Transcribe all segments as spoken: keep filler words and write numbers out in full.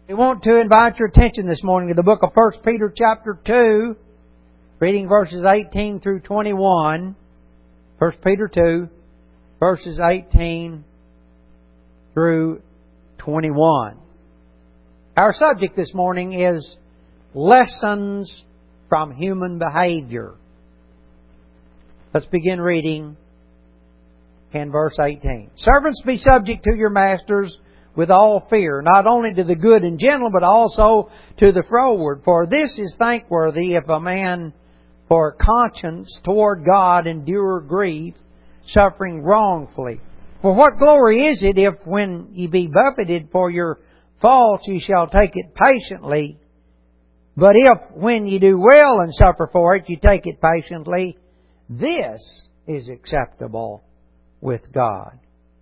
We want to invite your attention this morning to the book of First Peter chapter two, reading verses eighteen through twenty-one. First Peter two, verses eighteen through twenty-one. Our subject this morning is lessons from human behavior. Let's begin reading in verse eighteen. Servants, be subject to your masters with all fear, not only to the good and gentle, but also to the froward. For this is thankworthy if a man for conscience toward God endure grief, suffering wrongfully. For what glory is it if when ye be buffeted for your faults ye shall take it patiently? But if when ye do well and suffer for it ye take it patiently, this is acceptable with God.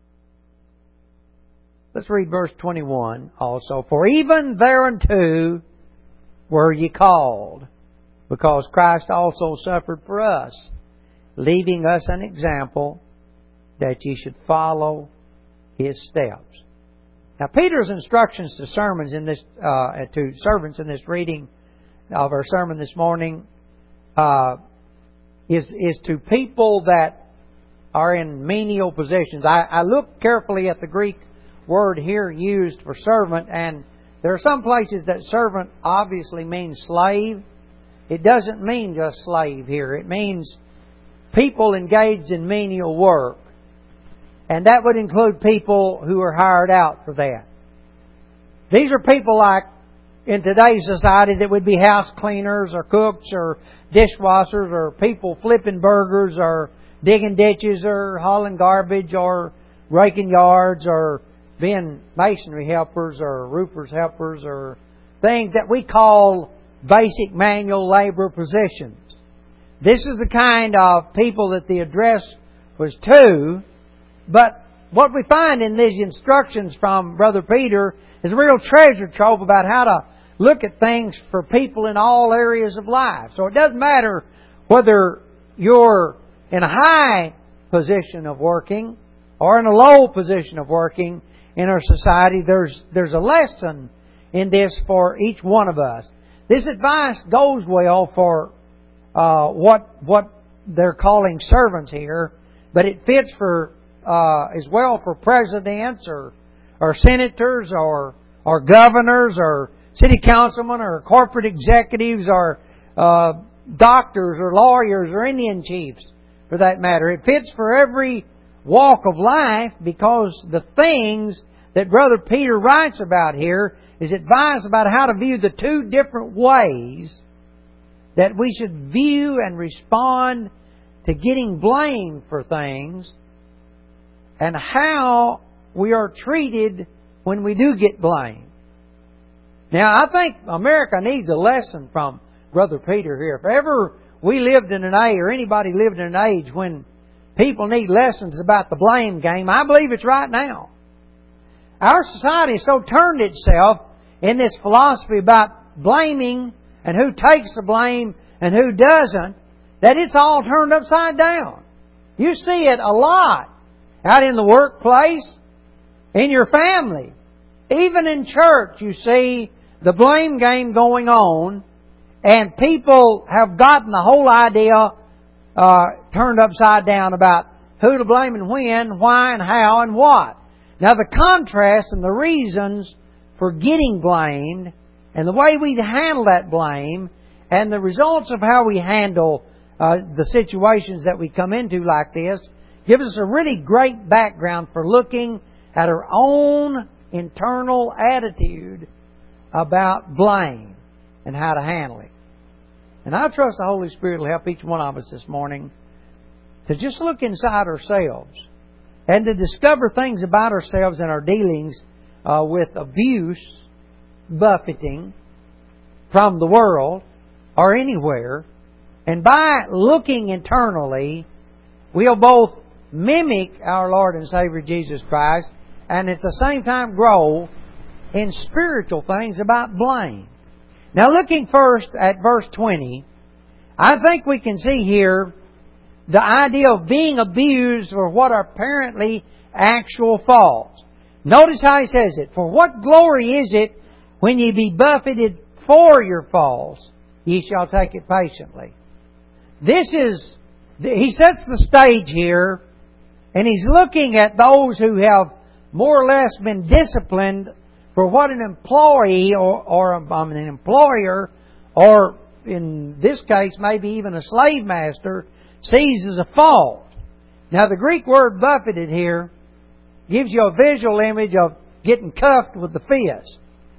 Let's read verse twenty-one also. For even thereunto were ye called, because Christ also suffered for us, leaving us an example that ye should follow His steps. Now, Peter's instructions to sermons in this, uh, to servants in this reading of our sermon this morning, uh, is is to people that are in menial positions. I, I looked carefully at the Greek word here used for servant, and there are some places that servant obviously means slave. It doesn't mean just slave here. It means people engaged in menial work. And that would include people who are hired out for that. These are people like, in today's society, that would be house cleaners or cooks or dishwashers or people flipping burgers or digging ditches or hauling garbage or raking yards or being masonry helpers or roofers helpers or things that we call basic manual labor positions. This is the kind of people that the address was to. But what we find in these instructions from Brother Peter is a real treasure trove about how to look at things for people in all areas of life. So it doesn't matter whether you're in a high position of working or in a low position of working in our society. There's there's a lesson in this for each one of us. This advice goes well for uh, what what they're calling servants here, but it fits for uh, as well for presidents or or senators or or governors or city councilmen or corporate executives or uh, doctors or lawyers or Indian chiefs, for that matter. It fits for every walk of life, because the things that Brother Peter writes about here is advice about how to view the two different ways that we should view and respond to getting blamed for things, and how we are treated when we do get blamed. Now, I think America needs a lesson from Brother Peter here. If ever we lived in an age, or anybody lived in an age when people need lessons about the blame game, I believe it's right now. Our society has so turned itself in this philosophy about blaming and who takes the blame and who doesn't, that it's all turned upside down. You see it a lot out in the workplace, in your family, even in church. You see the blame game going on, and people have gotten the whole idea uh, turned upside down about who to blame and when, why and how and what. Now, the contrast and the reasons for getting blamed and the way we handle that blame and the results of how we handle uh, the situations that we come into like this give us a really great background for looking at our own internal attitude about blame and how to handle it. And I trust the Holy Spirit will help each one of us this morning to just look inside ourselves and to discover things about ourselves and our dealings uh, with abuse, buffeting from the world or anywhere. And by looking internally, we'll both mimic our Lord and Savior Jesus Christ and at the same time grow in spiritual things about blame. Now, looking first at verse twenty, I think we can see here the idea of being abused for what are apparently actual faults. Notice how he says it. For what glory is it when ye be buffeted for your faults, ye shall take it patiently. This is, he sets the stage here, and he's looking at those who have more or less been disciplined for what an employee or, or um, an employer, or in this case maybe even a slave master, sees as a fault. Now the Greek word buffeted here gives you a visual image of getting cuffed with the fist,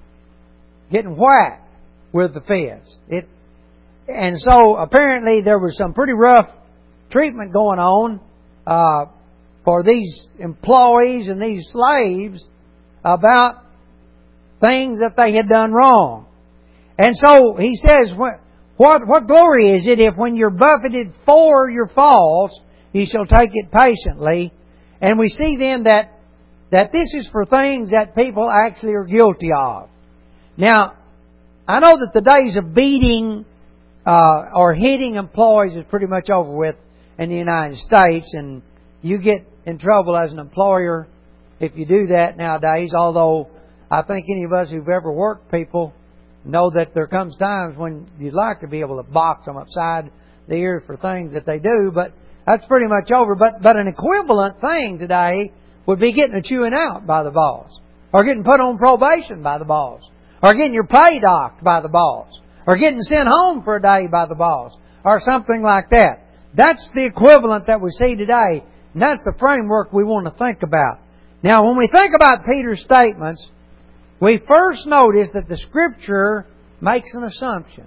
getting whacked with the fist. It, and so apparently there was some pretty rough treatment going on uh, for these employees and these slaves about things that they had done wrong. And so he says, what, what, what glory is it if when you're buffeted for your faults, you shall take it patiently? And we see then that, that this is for things that people actually are guilty of. Now, I know that the days of beating uh, or hitting employees is pretty much over with in the United States, and you get in trouble as an employer if you do that nowadays, although I think any of us who've ever worked people know that there comes times when you'd like to be able to box them upside the ears for things that they do, but that's pretty much over. But but an equivalent thing today would be getting a chewing out by the boss, or getting put on probation by the boss, or getting your pay docked by the boss, or getting sent home for a day by the boss, or something like that. That's the equivalent that we see today, and that's the framework we want to think about. Now, when we think about Peter's statements, we first notice that the Scripture makes an assumption.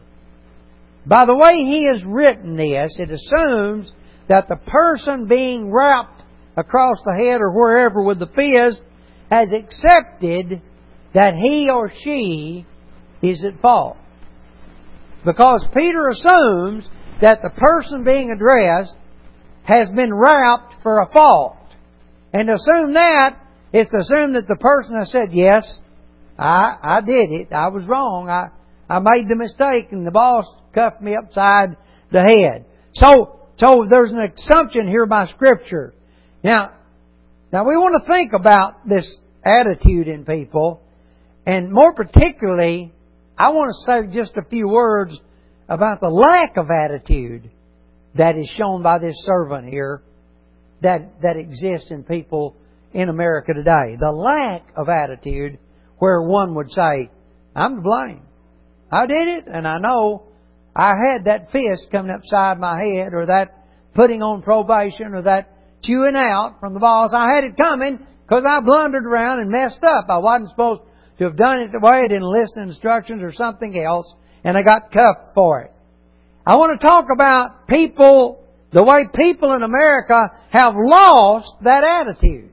By the way he has written this, it assumes that the person being wrapped across the head or wherever with the fist has accepted that he or she is at fault. Because Peter assumes that the person being addressed has been wrapped for a fault. And to assume that is to assume that the person has said, yes, I, I did it. I was wrong. I, I made the mistake and the boss cuffed me upside the head. So, so there's an assumption here by Scripture. Now, now we want to think about this attitude in people, and more particularly, I want to say just a few words about the lack of attitude that is shown by this servant here that, that exists in people in America today. The lack of attitude where one would say, I'm to blame. I did it, and I know I had that fist coming upside my head, or that putting on probation, or that chewing out from the boss. I had it coming because I blundered around and messed up. I wasn't supposed to have done it the way I didn't listen to instructions or something else, and I got cuffed for it. I want to talk about people, the way people in America have lost that attitude.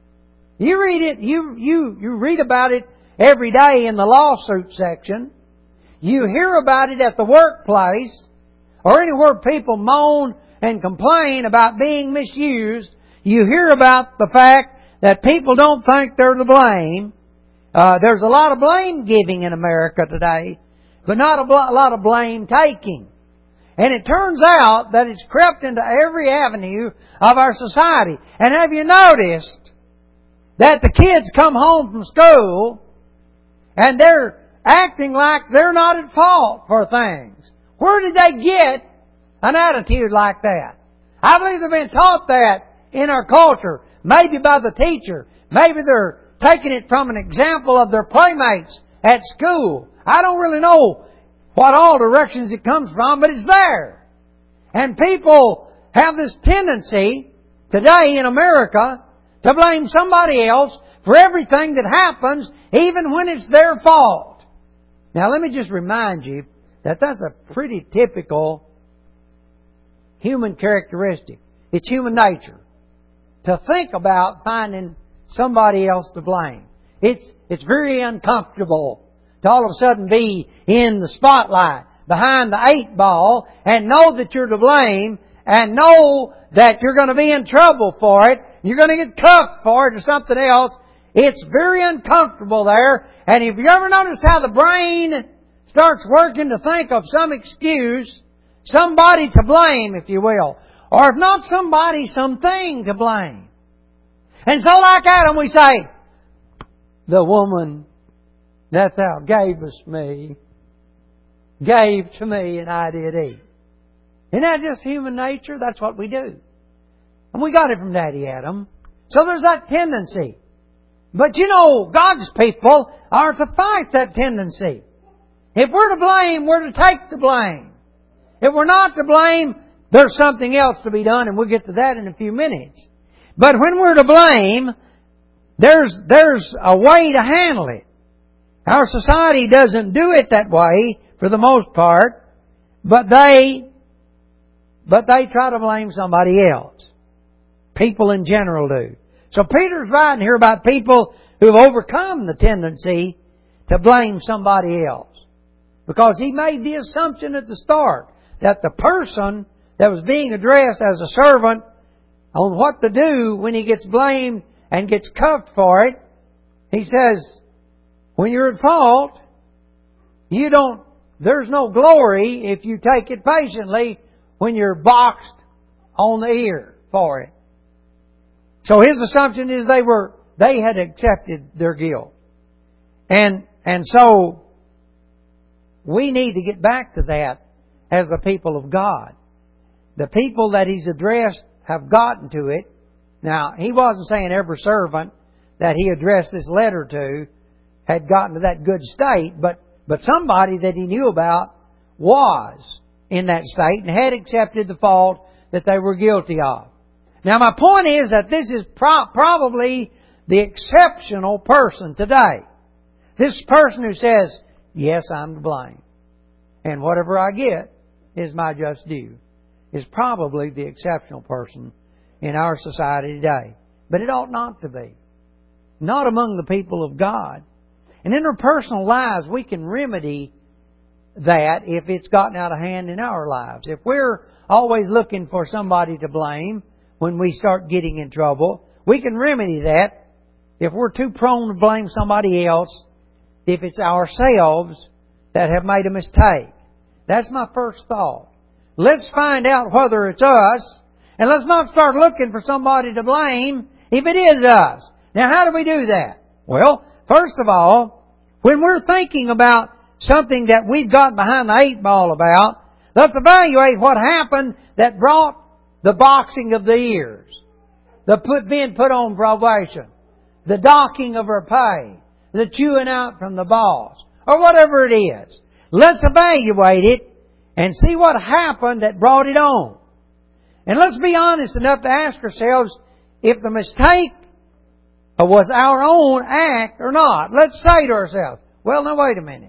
You read it, you, you, you read about it every day in the lawsuit section. You hear about it at the workplace, or anywhere people moan and complain about being misused. You hear about the fact that people don't think they're to blame. Uh, there's a lot of blame giving in America today, but not a, bl- a lot of blame taking. And it turns out that it's crept into every avenue of our society. And have you noticed that the kids come home from school and they're acting like they're not at fault for things? Where did they get an attitude like that? I believe they've been taught that in our culture, maybe by the teacher. Maybe they're taking it from an example of their playmates at school. I don't really know what all directions it comes from, but it's there. And people have this tendency today in America to blame somebody else for everything that happens, even when it's their fault. Now, let me just remind you that that's a pretty typical human characteristic. It's human nature to think about finding somebody else to blame. It's, it's very uncomfortable to all of a sudden be in the spotlight, behind the eight ball, and know that you're to blame, and know that you're going to be in trouble for it, you're going to get cuffed for it or something else. It's very uncomfortable there. And if you ever notice how the brain starts working to think of some excuse, somebody to blame, if you will, or if not somebody, something to blame. And so like Adam, we say, the woman that Thou gavest me, gave to me, and I did eat. Isn't that just human nature? That's what we do. And we got it from Daddy Adam. So there's that tendency. But you know, God's people are to fight that tendency. If we're to blame, we're to take the blame. If we're not to blame, there's something else to be done, and we'll get to that in a few minutes. But when we're to blame, there's, there's a way to handle it. Our society doesn't do it that way for the most part, but they, but they try to blame somebody else. People in general do. So Peter's writing here about people who have overcome the tendency to blame somebody else. Because he made the assumption at the start that the person that was being addressed as a servant on what to do when he gets blamed and gets cuffed for it, he says, when you're at fault, you don't, there's no glory if you take it patiently when you're boxed on the ear for it. So his assumption is they were, they had accepted their guilt. And, and so, we need to get back to that as the people of God. The people that he's addressed have gotten to it. Now, he wasn't saying every servant that he addressed this letter to had gotten to that good state, but, but somebody that he knew about was in that state and had accepted the fault that they were guilty of. Now, my point is that this is pro- probably the exceptional person today. This person who says, yes, I'm to blame, and whatever I get is my just due, is probably the exceptional person in our society today. But it ought not to be. Not among the people of God. And in our personal lives, we can remedy that if it's gotten out of hand in our lives. If we're always looking for somebody to blame when we start getting in trouble, we can remedy that if we're too prone to blame somebody else, if it's ourselves that have made a mistake. That's my first thought. Let's find out whether it's us, and let's not start looking for somebody to blame if it is us. Now, how do we do that? Well, first of all, when we're thinking about something that we've got behind the eight ball about, let's evaluate what happened that brought the boxing of the ears, the put, being put on probation, the docking of her pay, the chewing out from the boss, or whatever it is. Let's evaluate it and see what happened that brought it on. And let's be honest enough to ask ourselves if the mistake was our own act or not. Let's say to ourselves, well, now wait a minute.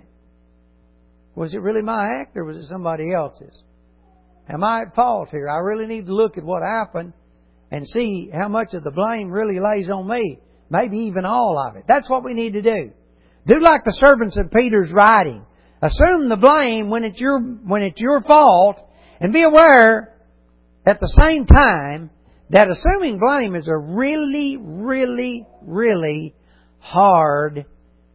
Was it really my act or was it somebody else's? Am I at fault here? I really need to look at what happened and see how much of the blame really lays on me. Maybe even all of it. That's what we need to do. Do like the servants of Peter's writing. Assume the blame when it's your, when it's your fault, and be aware at the same time that assuming blame is a really, really, really hard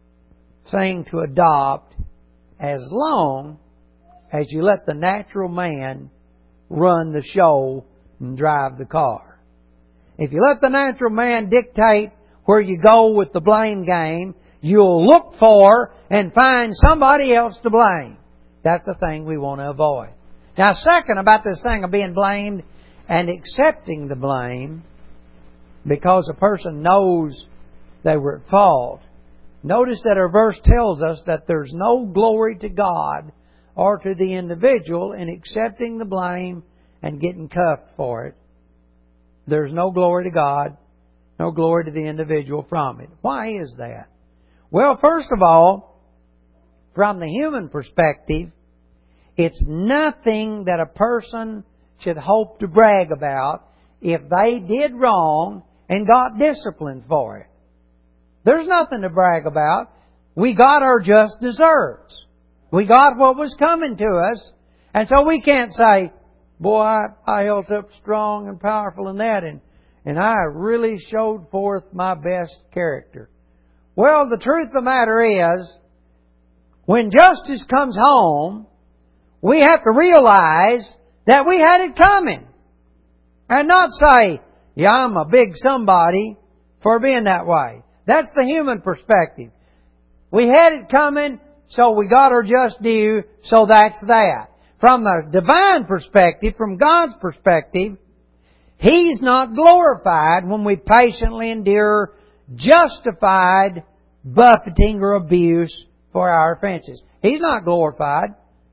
thing to adopt as long as you let the natural man run the show and drive the car. If you let the natural man dictate where you go with the blame game, you'll look for and find somebody else to blame. That's the thing we want to avoid. Now, second, about this thing of being blamed and accepting the blame because a person knows they were at fault. Notice that our verse tells us that there's no glory to God or to the individual in accepting the blame and getting cuffed for it. There's no glory to God, no glory to the individual from it. Why is that? Well, first of all, from the human perspective, it's nothing that a person should hope to brag about if they did wrong and got disciplined for it. There's nothing to brag about. We got our just deserts. We got what was coming to us. And so we can't say, boy, I, I held up strong and powerful in that, and, and I really showed forth my best character. Well, the truth of the matter is, when justice comes home, we have to realize that we had it coming. And not say, yeah, I'm a big somebody for being that way. That's the human perspective. We had it coming, so we got our just due, so that's that. From the divine perspective, from God's perspective, He's not glorified when we patiently endure justified buffeting or abuse for our offenses. He's not glorified.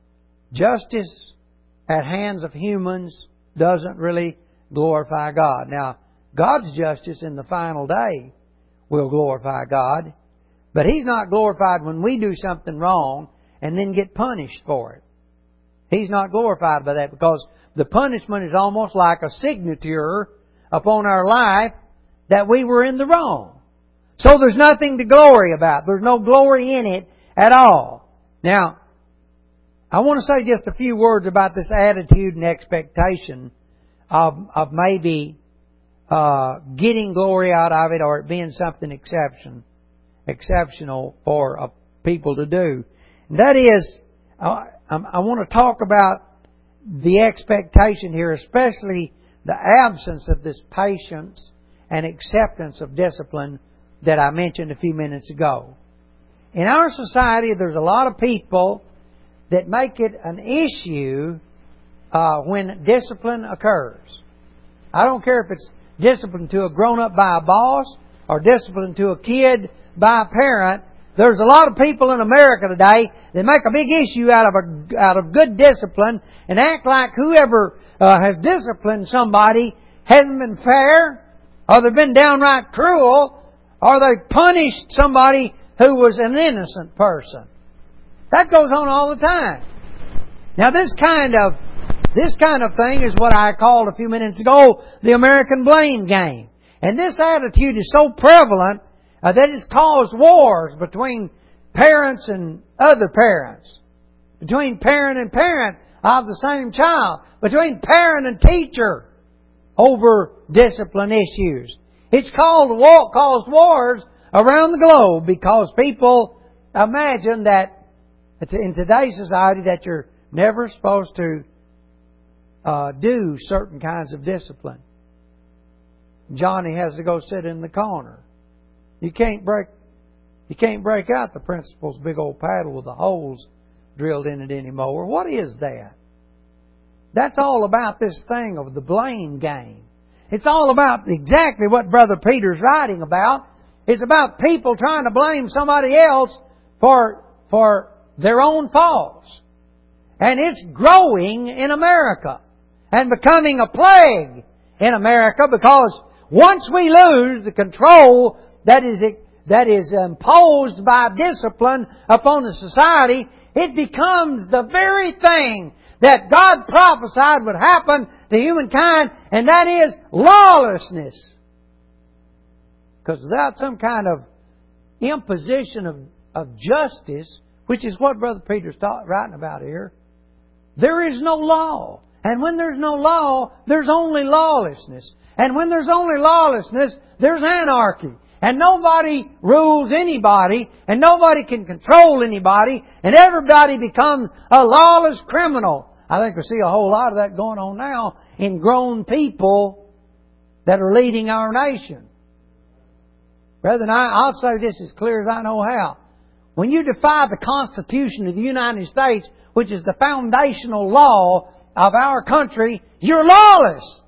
Justice at hands of humans doesn't really glorify God. Now, God's justice in the final day will glorify God, but He's not glorified when we do something wrong and then get punished for it. He's not glorified by that, because the punishment is almost like a signature upon our life that we were in the wrong. So there's nothing to glory about. There's no glory in it at all. Now, I want to say just a few words about this attitude and expectation of, of maybe uh, getting glory out of it, or it being something exception, exceptional for uh, people to do. And that is, uh, I want to talk about the expectation here, especially the absence of this patience and acceptance of discipline that I mentioned a few minutes ago. In our society, there's a lot of people that make it an issue uh, when discipline occurs. I don't care if it's discipline to a grown-up by a boss or discipline to a kid by a parent. There's a lot of people in America today that make a big issue out of a, out of good discipline and act like whoever uh, has disciplined somebody hasn't been fair, or they've been downright cruel, or they've punished somebody who was an innocent person. That goes on all the time. Now, this kind of this kind of thing is what I called a few minutes ago the American blame game. And this attitude is so prevalent uh, that it's caused wars between parents and other parents, between parent and parent of the same child, between parent and teacher over discipline issues. It's called war, caused wars around the globe because people imagine that in today's society that you're never supposed to uh, do certain kinds of discipline. Johnny has to go sit in the corner. You can't break you can't break out the principal's big old paddle with the holes drilled in it anymore. What is that? That's all about this thing of the blame game. It's all about exactly what Brother Peter's writing about. It's about people trying to blame somebody else for for their own faults. And it's growing in America and becoming a plague in America, because once we lose the control that is that is imposed by discipline upon the society, it becomes the very thing that God prophesied would happen to humankind, and that is lawlessness. Because without some kind of imposition of, of justice, which is what Brother Peter's taught, writing about here, there is no law. And when there's no law, there's only lawlessness. And when there's only lawlessness, there's anarchy. And nobody rules anybody, and nobody can control anybody, and everybody becomes a lawless criminal. I think we see a whole lot of that going on now in grown people that are leading our nation. Brethren, I, I'll say this as clear as I know how. When you defy the Constitution of the United States, which is the foundational law of our country, you're lawless.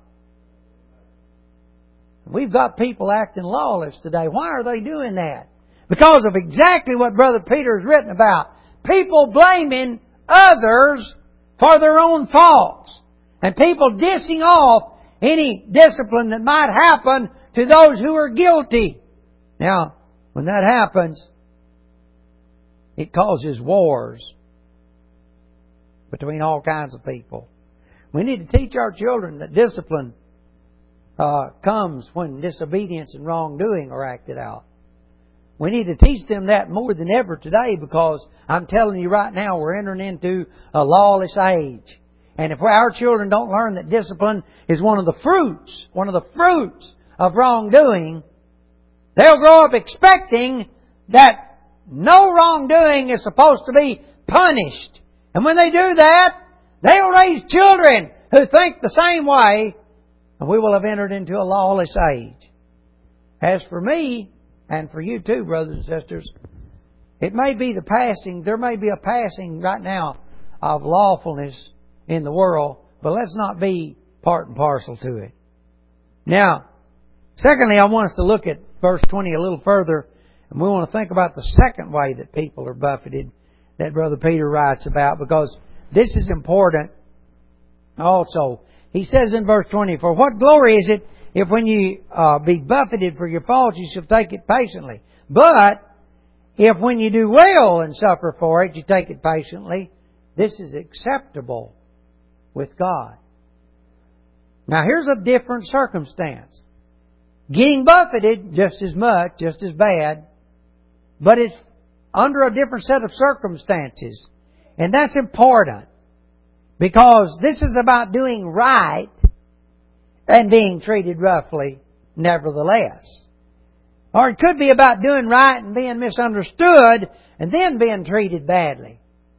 We've got people acting lawless today. Why are they doing that? Because of exactly what Brother Peter has written about. People blaming others for their own faults. And people dissing off any discipline that might happen to those who are guilty. Now, when that happens, it causes wars between all kinds of people. We need to teach our children that discipline uh, comes when disobedience and wrongdoing are acted out. We need to teach them that more than ever today, because I'm telling you right now, we're entering into a lawless age. And if our children don't learn that discipline is one of the fruits, one of the fruits of wrongdoing, they'll grow up expecting that no wrongdoing is supposed to be punished. And when they do that, they'll raise children who think the same way, and we will have entered into a lawless age. As for me, and for you too, brothers and sisters, It may be the passing, there may be a passing right now of lawfulness in the world, but let's not be part and parcel to it. Now, secondly, I want us to look at verse twenty a little further, and we want to think about the second way that people are buffeted that Brother Peter writes about, because this is important also. He says in verse twenty, "For what glory is it if when you uh, be buffeted for your faults, you shall take it patiently? But if when you do well and suffer for it, you take it patiently, this is acceptable with God." Now here's a different circumstance. Getting buffeted just as much, just as bad, but it's under a different set of circumstances. And that's important, because this is about doing right and being treated roughly nevertheless. Or it could be about doing right and being misunderstood and then being treated badly.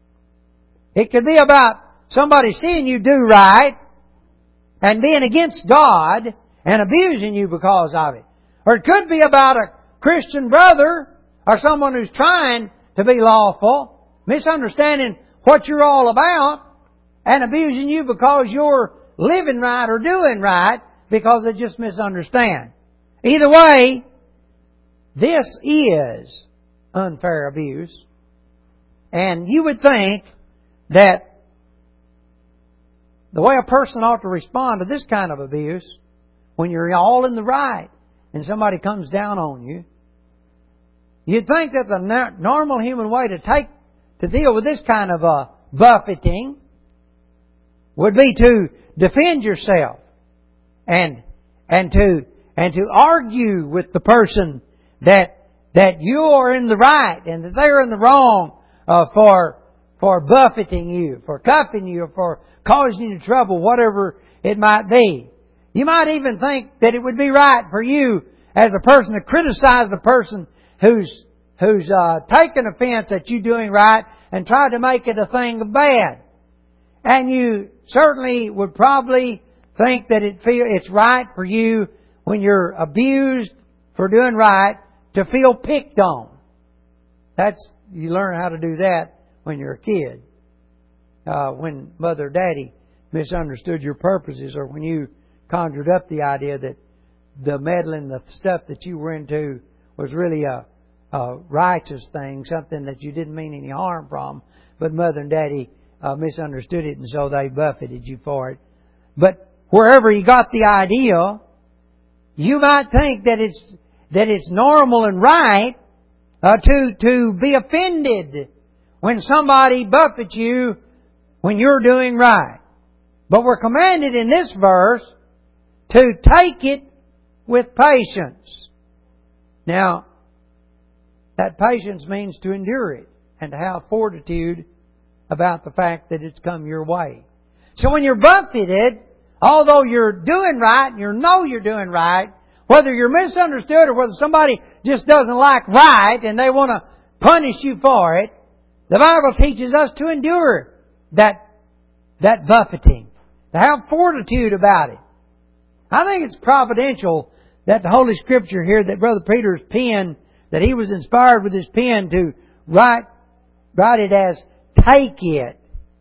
It could be about somebody seeing you do right and being against God and abusing you because of it. Or it could be about a Christian brother or someone who's trying to be lawful, misunderstanding what you're all about and abusing you because you're living right or doing right because they just misunderstand. Either way, this is unfair abuse. And you would think that the way a person ought to respond to this kind of abuse, when you're all in the right and somebody comes down on you, you'd think that the normal human way to take to deal with this kind of a buffeting would be to defend yourself and and to and to argue with the person that that you are in the right and that they're in the wrong uh, for for buffeting you, for cuffing you, for causing you trouble, whatever it might be. You might even think that it would be right for you as a person to criticize the person who's who's uh, taken offense at you doing right and try to make it a thing of bad. And you certainly would probably think that it feel it's right for you when you're abused for doing right to feel picked on. That's you learn how to do that when you're a kid. Uh, when Mother or Daddy misunderstood your purposes, or when you conjured up the idea that the meddling, the stuff that you were into was really a, a righteous thing, something that you didn't mean any harm from, but Mother and Daddy uh, misunderstood it and so they buffeted you for it. But wherever you got the idea, you might think that it's that it's normal and right uh, to to be offended when somebody buffets you when you're doing right. But we're commanded in this verse to take it with patience. Now, that patience means to endure it and to have fortitude about the fact that it's come your way. So when you're buffeted, although you're doing right and you know you're doing right, whether you're misunderstood or whether somebody just doesn't like right and they want to punish you for it, the Bible teaches us to endure that, that buffeting, to have fortitude about it. I think it's providential that the Holy Scripture here, that Brother Peter's pen, that he was inspired with his pen to write, write it as, take it.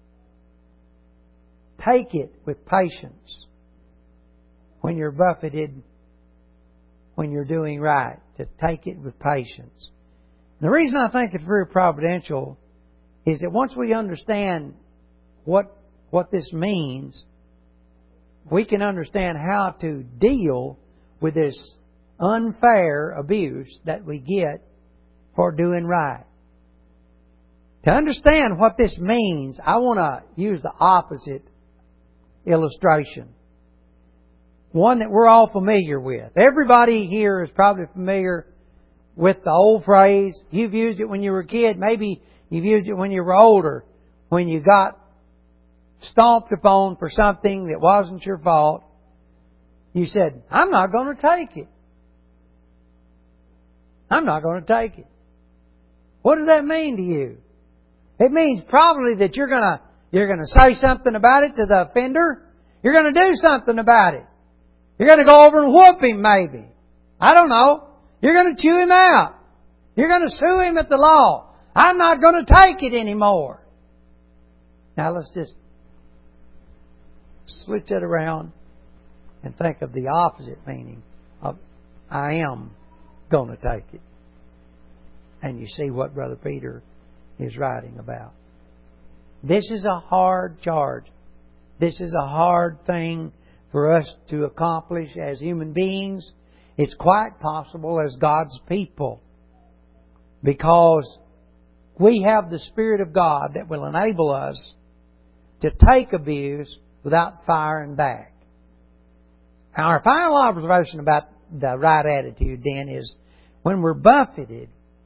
Take it with patience when you're buffeted, when you're doing right. To take it with patience. And the reason I think it's very providential is that once we understand what what this means, we can understand how to deal with this unfair abuse that we get for doing right. To understand what this means, I want to use the opposite illustration. One that we're all familiar with. Everybody here is probably familiar with the old phrase. You've used it when you were a kid. Maybe you've used it when you were older. When you got stomped upon for something that wasn't your fault. You said, I'm not going to take it. I'm not going to take it. What does that mean to you? It means probably that you're going to you're going to say something about it to the offender. You're going to do something about it. You're going to go over and whoop him maybe. I don't know. You're going to chew him out. You're going to sue him at the law. I'm not going to take it anymore. Now let's just switch it around and think of the opposite meaning of I am going to take it. And you see what Brother Peter is writing about. This is a hard charge. This is a hard thing for us to accomplish as human beings. It's quite possible as God's people, because we have the Spirit of God that will enable us to take abuse without firing back. Now, our final observation about the right attitude then is when we're buffeted,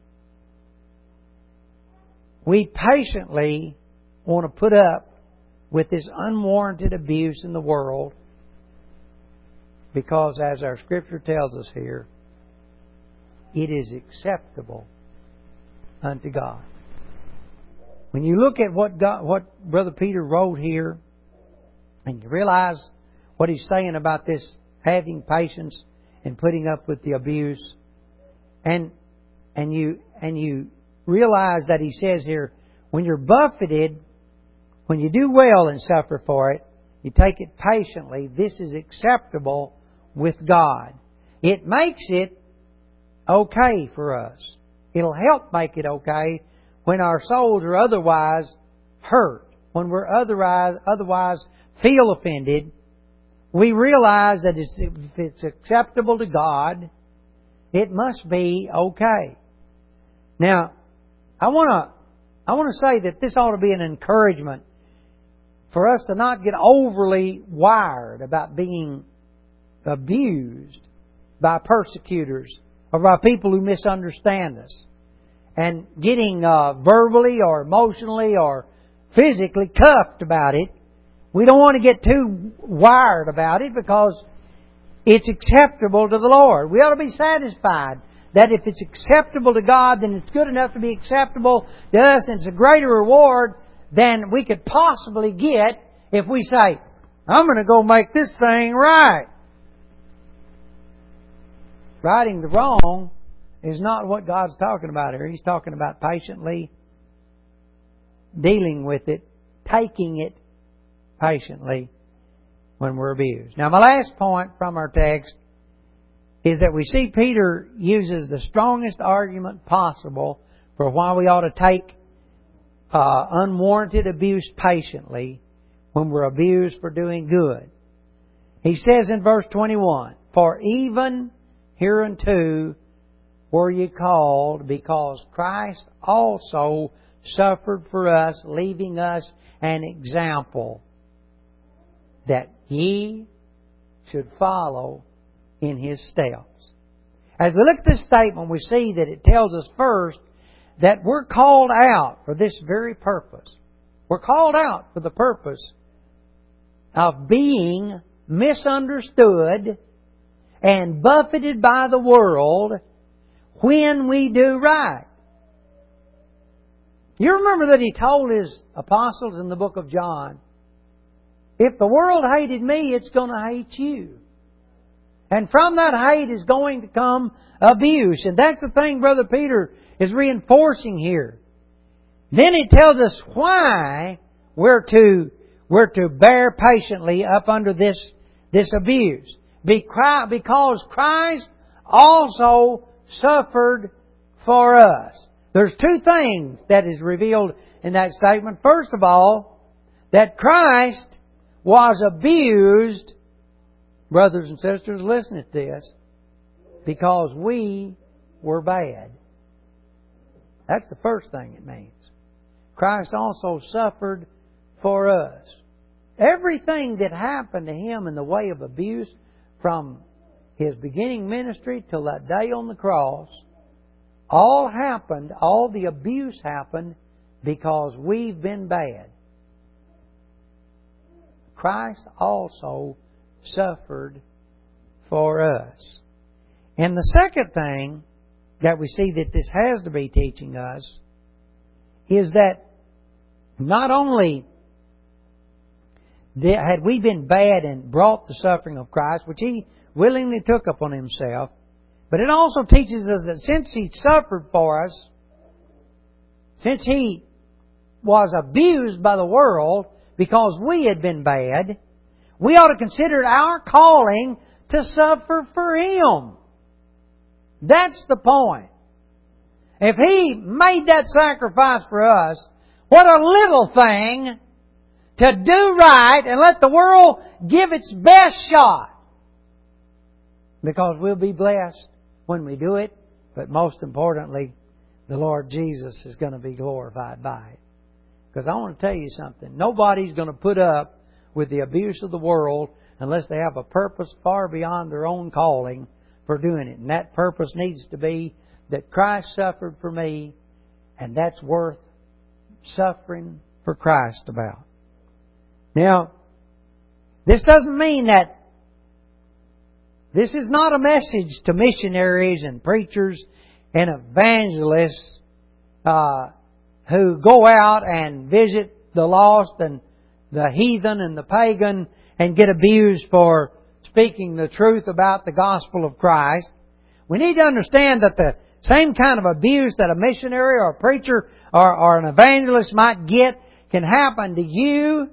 we patiently want to put up with this unwarranted abuse in the world, because as our Scripture tells us here, it is acceptable unto God. When you look at what God, what Brother Peter wrote here, and you realize what he's saying about this having patience and putting up with the abuse, and and you and you realize that he says here, when you're buffeted, when you do well and suffer for it, you take it patiently. This is acceptable with God. It makes it okay for us. It'll help make it okay when our souls are otherwise hurt, when we're otherwise otherwise feel offended. We realize that if it's acceptable to God, it must be okay. Now, I want to I want to say that this ought to be an encouragement for us to not get overly wired about being abused by persecutors or by people who misunderstand us, and getting uh, verbally or emotionally or physically cuffed about it. We don't want to get too wired about it, because it's acceptable to the Lord. We ought to be satisfied that if it's acceptable to God, then it's good enough to be acceptable to us, and it's a greater reward than we could possibly get if we say, I'm going to go make this thing right. Righting the wrong is not what God's talking about here. He's talking about patiently dealing with it, taking it patiently when we're abused. Now, my last point from our text is that we see Peter uses the strongest argument possible for why we ought to take uh, unwarranted abuse patiently when we're abused for doing good. He says in verse twenty-one, for even hereunto were ye called, because Christ also suffered for us, leaving us an example that ye should follow in His steps. As we look at this statement, we see that it tells us first that we're called out for this very purpose. We're called out for the purpose of being misunderstood and buffeted by the world when we do right. You remember that He told His apostles in the book of John, if the world hated me, it's going to hate you. And from that hate is going to come abuse. And that's the thing Brother Peter is reinforcing here. Then he tells us why we're to, we're to bear patiently up under this, this abuse. Because Christ also suffered for us. There's two things that is revealed in that statement. First of all, that Christ was abused, brothers and sisters, listen to this, because we were bad. That's the first thing it means. Christ also suffered for us. Everything that happened to Him in the way of abuse from His beginning ministry till that day on the cross, all happened, all the abuse happened because we've been bad. Christ also suffered for us. And the second thing that we see that this has to be teaching us is that not only had we been bad and brought the suffering of Christ, which He willingly took upon Himself, but it also teaches us that since He suffered for us, since He was abused by the world because we had been bad, we ought to consider it our calling to suffer for Him. That's the point. If He made that sacrifice for us, what a little thing to do right and let the world give its best shot. Because we'll be blessed when we do it, but most importantly, the Lord Jesus is going to be glorified by it. Because I want to tell you something. Nobody's going to put up with the abuse of the world unless they have a purpose far beyond their own calling for doing it. And that purpose needs to be that Christ suffered for me, and that's worth suffering for Christ about. Now, this doesn't mean that this is not a message to missionaries and preachers and evangelists uh, who go out and visit the lost and the heathen and the pagan and get abused for speaking the truth about the gospel of Christ. We need to understand that the same kind of abuse that a missionary or a preacher or, or an evangelist might get can happen to you,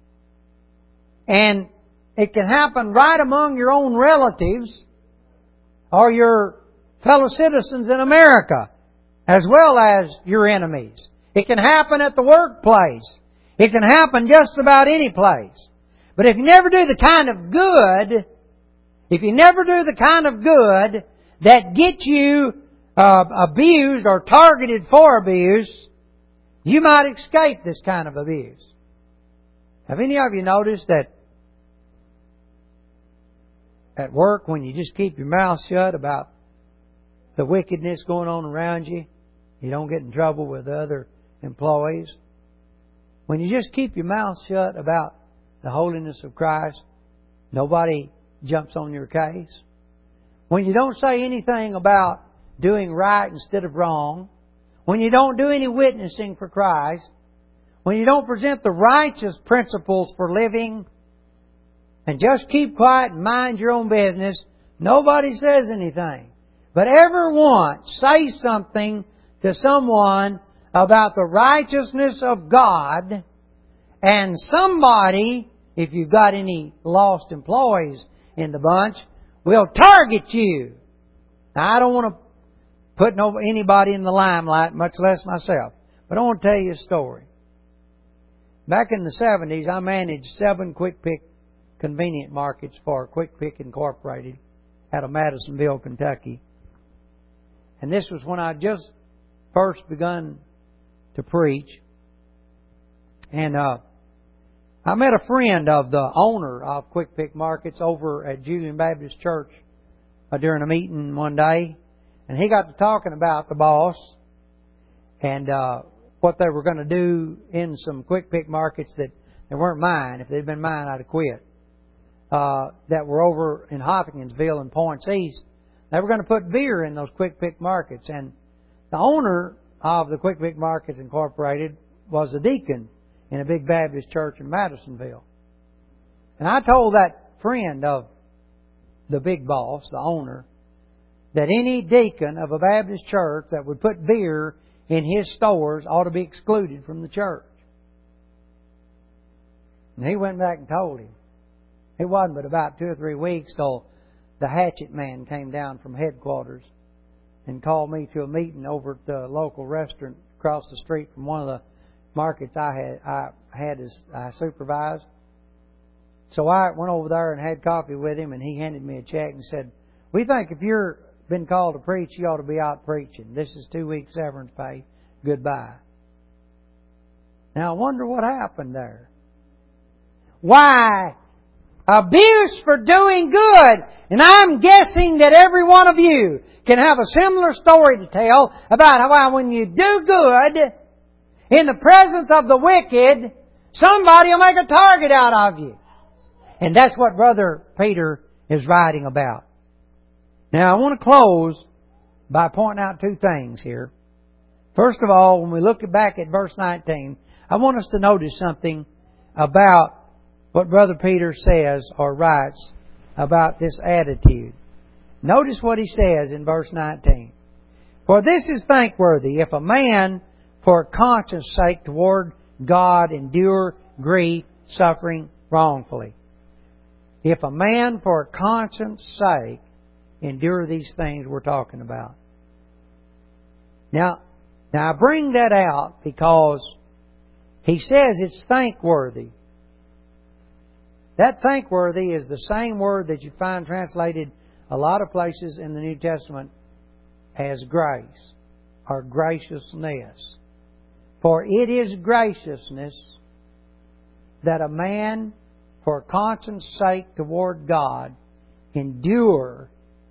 and it can happen right among your own relatives or your fellow citizens in America, as well as your enemies. It can happen at the workplace. It can happen just about any place. But if you never do the kind of good, if you never do the kind of good that gets you uh, abused or targeted for abuse, you might escape this kind of abuse. Have any of you noticed that at work, when you just keep your mouth shut about the wickedness going on around you, you don't get in trouble with other employees? When you just keep your mouth shut about the holiness of Christ, nobody jumps on your case. When you don't say anything about doing right instead of wrong, when you don't do any witnessing for Christ, when you don't present the righteous principles for living, and just keep quiet and mind your own business, nobody says anything. But every once, say something to someone about the righteousness of God, and somebody, if you've got any lost employees in the bunch, will target you. Now, I don't want to put no, anybody in the limelight, much less myself. But I want to tell you a story. Back in the seventies, I managed seven quick pick convenient markets for Quick Pick Incorporated out of Madisonville, Kentucky. And this was when I just first begun to preach. And uh, I met a friend of the owner of Quick Pick Markets over at Julian Baptist Church uh, during a meeting one day. And he got to talking about the boss and uh, what they were going to do in some Quick Pick Markets that they weren't mine. If they'd been mine, I'd have quit. Uh, that were over in Hopkinsville and Points East. They were going to put beer in those Quick Pick Markets. And the owner of the Quick Pick Markets Incorporated was a deacon in a big Baptist church in Madisonville. And I told that friend of the big boss, the owner, that any deacon of a Baptist church that would put beer in his stores ought to be excluded from the church. And he went back and told him. It wasn't but about two or three weeks till the hatchet man came down from headquarters and called me to a meeting over at the local restaurant across the street from one of the markets I had I had as I supervised. So I went over there and had coffee with him, and he handed me a check and said, "We think if you're been called to preach, you ought to be out preaching. This is two weeks severance pay. Goodbye." Now I wonder what happened there. Why? Abuse for doing good. And I'm guessing that every one of you can have a similar story to tell about how when you do good in the presence of the wicked, somebody will make a target out of you. And that's what Brother Peter is writing about. Now I want to close by pointing out two things here. First of all, when we look back at verse nineteen, I want us to notice something about what Brother Peter says or writes about this attitude. Notice what he says in verse nineteen. "For this is thankworthy, if a man for conscience sake toward God endure grief, suffering wrongfully. If a man for conscience sake endure these things we're talking about. Now, now I bring that out because he says it's thankworthy. That thankworthy is the same word that you find translated a lot of places in the New Testament as grace or graciousness. For it is graciousness that a man, for conscience sake toward God, endure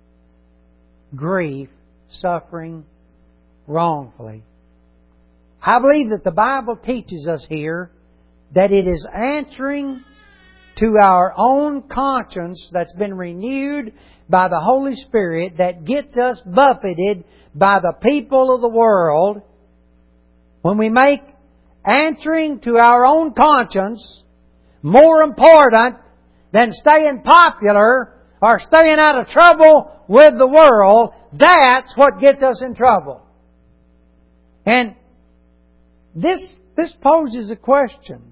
grief, suffering wrongfully. I believe that the Bible teaches us here that it is answering to our own conscience that's been renewed by the Holy Spirit that gets us buffeted by the people of the world. When we make answering to our own conscience more important than staying popular or staying out of trouble with the world, that's what gets us in trouble. And this, this poses a question.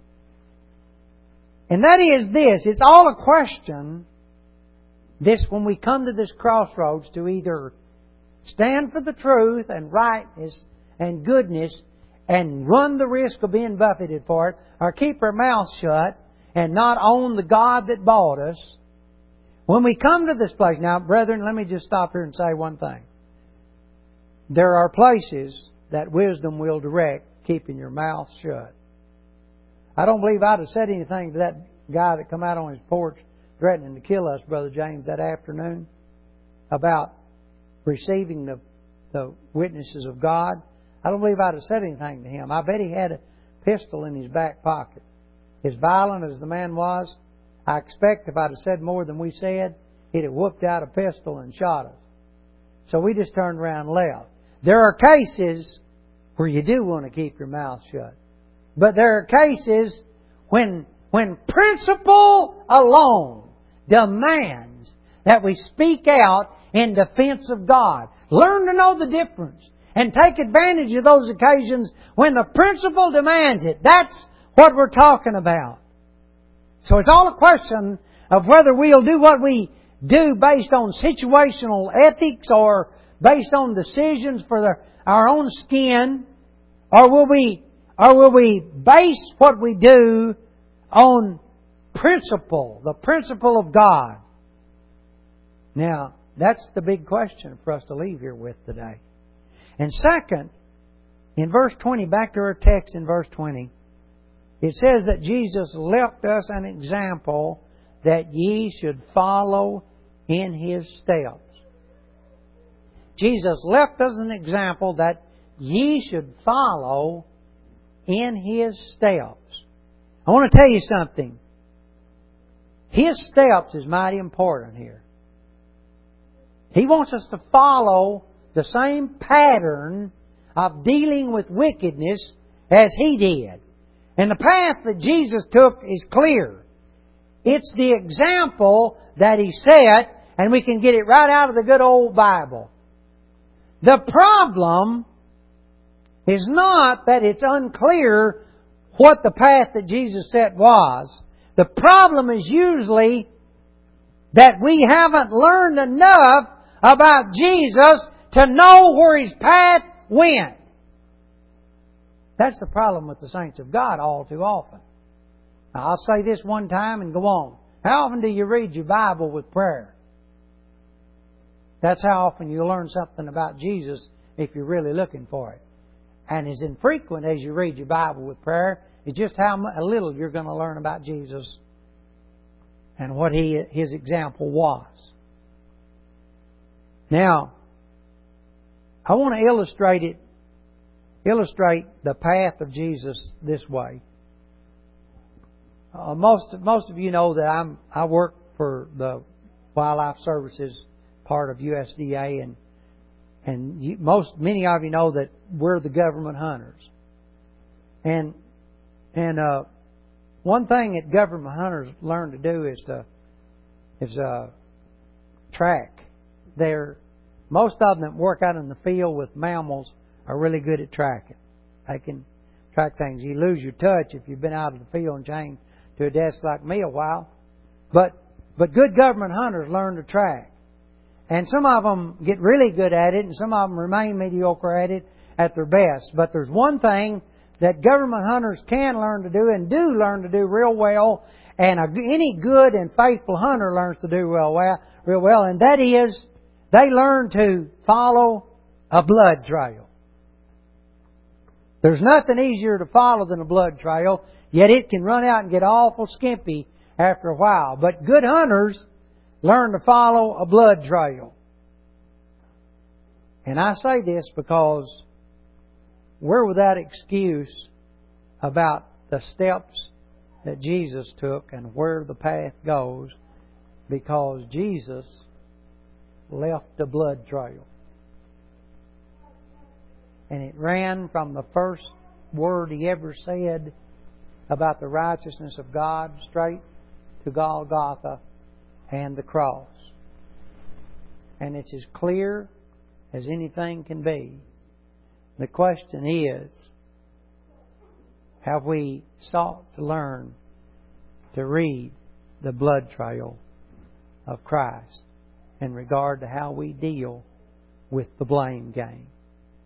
And that is this. It's all a question, this, when we come to this crossroads, to either stand for the truth and rightness and goodness and run the risk of being buffeted for it, or keep our mouths shut and not own the God that bought us. When we come to this place, now, brethren, let me just stop here and say one thing. There are places that wisdom will direct keeping your mouth shut. I don't believe I'd have said anything to that guy that come out on his porch threatening to kill us, Brother James, that afternoon about receiving the, the witnesses of God. I don't believe I'd have said anything to him. I bet he had a pistol in his back pocket. As violent as the man was, I expect if I'd have said more than we said, he'd have whooped out a pistol and shot us. So we just turned around and left. There are cases where you do want to keep your mouth shut. But there are cases when, when principle alone demands that we speak out in defense of God. Learn to know the difference and take advantage of those occasions when the principle demands it. That's what we're talking about. So it's all a question of whether we'll do what we do based on situational ethics or based on decisions for the, our own skin, or will we or will we base what we do on principle, the principle of God? Now, that's the big question for us to leave here with today. And second, in verse twenty, back to our text in verse twenty, it says that Jesus left us an example that ye should follow in His steps. Jesus left us an example that ye should follow in His steps. I want to tell you something. His steps is mighty important here. He wants us to follow the same pattern of dealing with wickedness as He did. And the path that Jesus took is clear. It's the example that He set, and we can get it right out of the good old Bible. The problem is not that it's unclear what the path that Jesus set was. The problem is usually that we haven't learned enough about Jesus to know where His path went. That's the problem with the saints of God all too often. Now, I'll say this one time and go on. How often do you read your Bible with prayer? That's how often you learn something about Jesus if you're really looking for it. And as infrequent as you read your Bible with prayer, it's just how little you're going to learn about Jesus and what he, His example was. Now, I want to illustrate it, illustrate the path of Jesus this way. Uh, most most of you know that I'm I work for the Wildlife Services part of U S D A, and and you, most many of you know that we're the government hunters. And and uh, one thing that government hunters learn to do is to is uh, track. They're most of them that work out in the field with mammals are really good at tracking. They can track things. You lose your touch if you've been out of the field and chained to a desk like me a while. But but good government hunters learn to track. And some of them get really good at it, and some of them remain mediocre at it at their best. But there's one thing that government hunters can learn to do and do learn to do real well, and a, any good and faithful hunter learns to do real well, real well, and that is they learn to follow a blood trail. There's nothing easier to follow than a blood trail, yet it can run out and get awful skimpy after a while. But good hunters learn to follow a blood trail. And I say this because we're without excuse about the steps that Jesus took and where the path goes, because Jesus left a blood trail. And it ran from the first word He ever said about the righteousness of God straight to Golgotha and the cross. And it's as clear as anything can be. The question is, have we sought to learn to read the blood trail of Christ in regard to how we deal with the blame game?